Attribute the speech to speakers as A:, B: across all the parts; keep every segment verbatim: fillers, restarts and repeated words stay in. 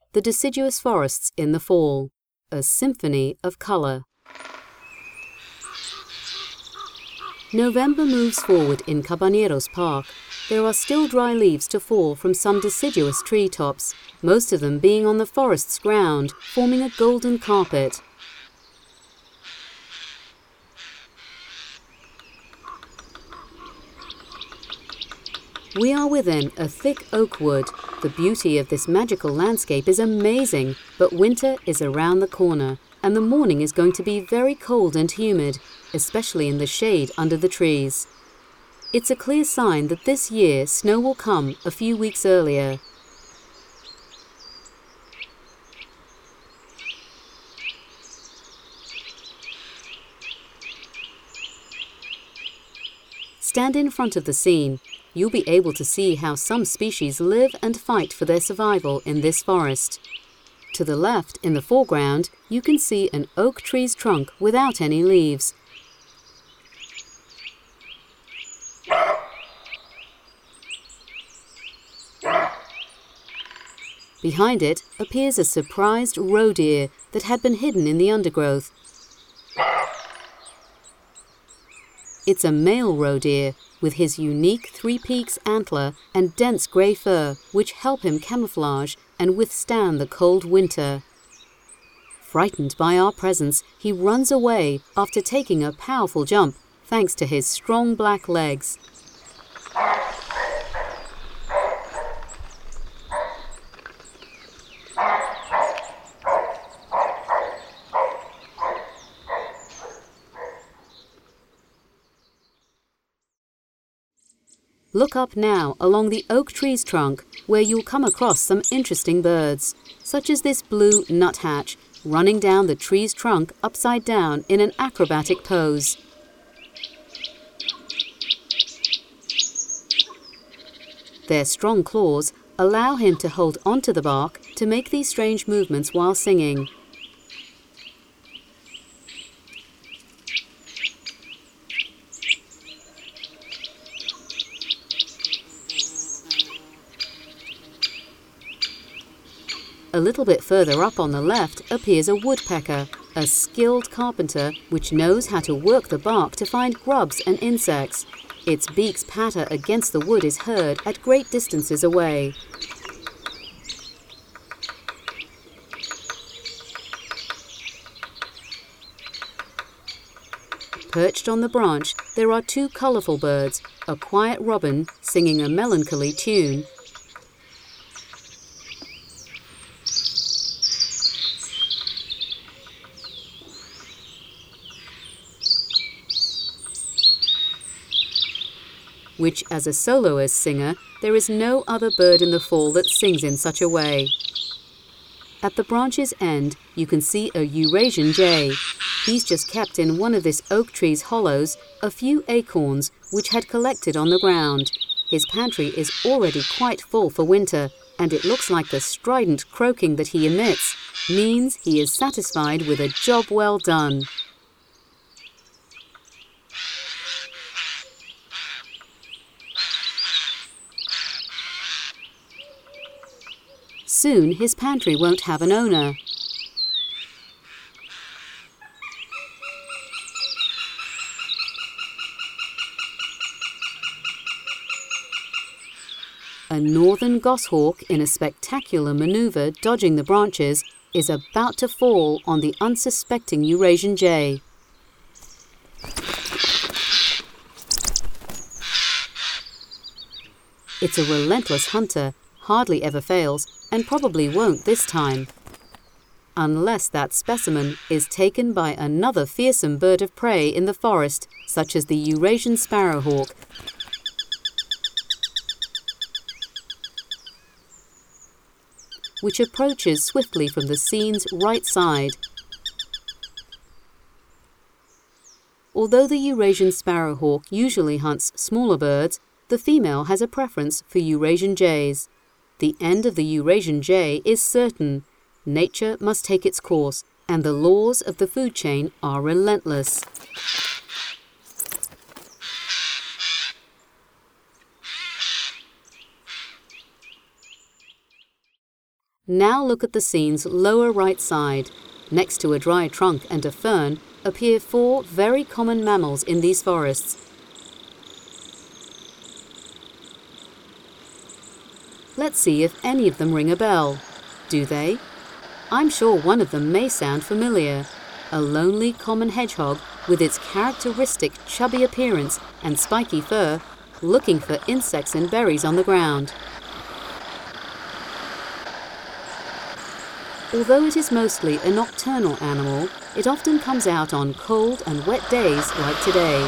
A: the deciduous forests in the fall, a symphony of colour. November moves forward in Cabañeros Park. There are still dry leaves to fall from some deciduous tree tops, most of them being on the forest's ground, forming a golden carpet. We are within a thick oak wood. The beauty of this magical landscape is amazing, but winter is around the corner, and the morning is going to be very cold and humid, especially in the shade under the trees. It's a clear sign that this year snow will come a few weeks earlier. Stand in front of the scene. You'll be able to see how some species live and fight for their survival in this forest. To the left, in the foreground, you can see an oak tree's trunk without any leaves. Behind it appears a surprised roe deer that had been hidden in the undergrowth. It's a male roe deer with his unique three peaks antler and dense grey fur, which help him camouflage and withstand the cold winter. Frightened by our presence, he runs away after taking a powerful jump, thanks to his strong black legs. Look up now along the oak tree's trunk, where you'll come across some interesting birds, such as this blue nuthatch, running down the tree's trunk upside down in an acrobatic pose. Their strong claws allow him to hold onto the bark to make these strange movements while singing. A little bit further up on the left appears a woodpecker, a skilled carpenter which knows how to work the bark to find grubs and insects. Its beak's patter against the wood is heard at great distances away. Perched on the branch, there are two colourful birds, a quiet robin singing a melancholy tune, which, as a soloist singer, there is no other bird in the fall that sings in such a way. At the branch's end, you can see a Eurasian jay. He's just kept in one of this oak tree's hollows a few acorns which had collected on the ground. His pantry is already quite full for winter, and it looks like the strident croaking that he emits means he is satisfied with a job well done. Soon his pantry won't have an owner. A northern goshawk, in a spectacular manoeuvre dodging the branches, is about to fall on the unsuspecting Eurasian jay. It's a relentless hunter, hardly ever fails, and probably won't this time. Unless that specimen is taken by another fearsome bird of prey in the forest, such as the Eurasian sparrowhawk. Which approaches swiftly from the scene's right side. Although the Eurasian sparrowhawk usually hunts smaller birds, the female has a preference for Eurasian jays. The end of the Eurasian jay is certain. Nature must take its course, and the laws of the food chain are relentless. Now look at the scene's lower right side. Next to a dry trunk and a fern appear four very common mammals in these forests. Let's see if any of them ring a bell. Do they? I'm sure one of them may sound familiar. A lonely common hedgehog with its characteristic chubby appearance and spiky fur, looking for insects and berries on the ground. Although it is mostly a nocturnal animal, it often comes out on cold and wet days like today.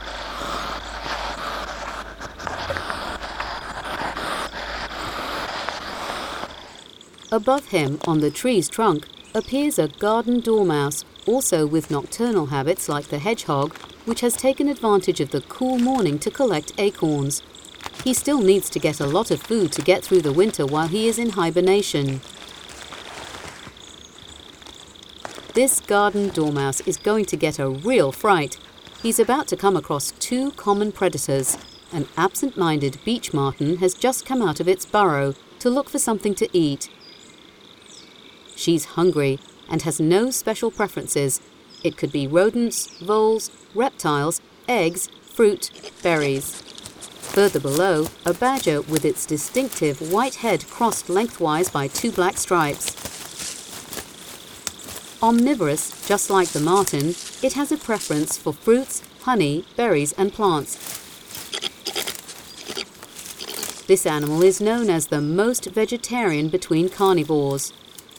A: Above him, on the tree's trunk, appears a garden dormouse, also with nocturnal habits like the hedgehog, which has taken advantage of the cool morning to collect acorns. He still needs to get a lot of food to get through the winter while he is in hibernation. This garden dormouse is going to get a real fright. He's about to come across two common predators. An absent-minded beech marten has just come out of its burrow to look for something to eat. She's hungry and has no special preferences. It could be rodents, voles, reptiles, eggs, fruit, berries. Further below, a badger with its distinctive white head crossed lengthwise by two black stripes. Omnivorous, just like the marten, it has a preference for fruits, honey, berries and plants. This animal is known as the most vegetarian between carnivores.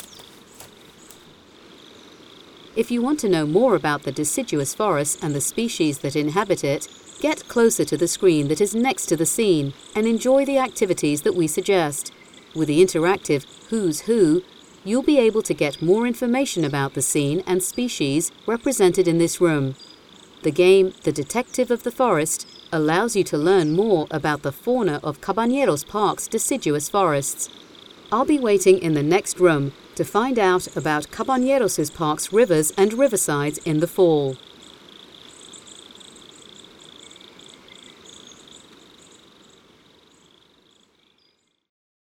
A: If you want to know more about the deciduous forest and the species that inhabit it, get closer to the screen that is next to the scene and enjoy the activities that we suggest. With the interactive Who's Who, you'll be able to get more information about the scene and species represented in this room. The game, The Detective of the Forest, allows you to learn more about the fauna of Cabañeros Park's deciduous forests. I'll be waiting in the next room to find out about Cabañeros Park's rivers and riversides in the fall.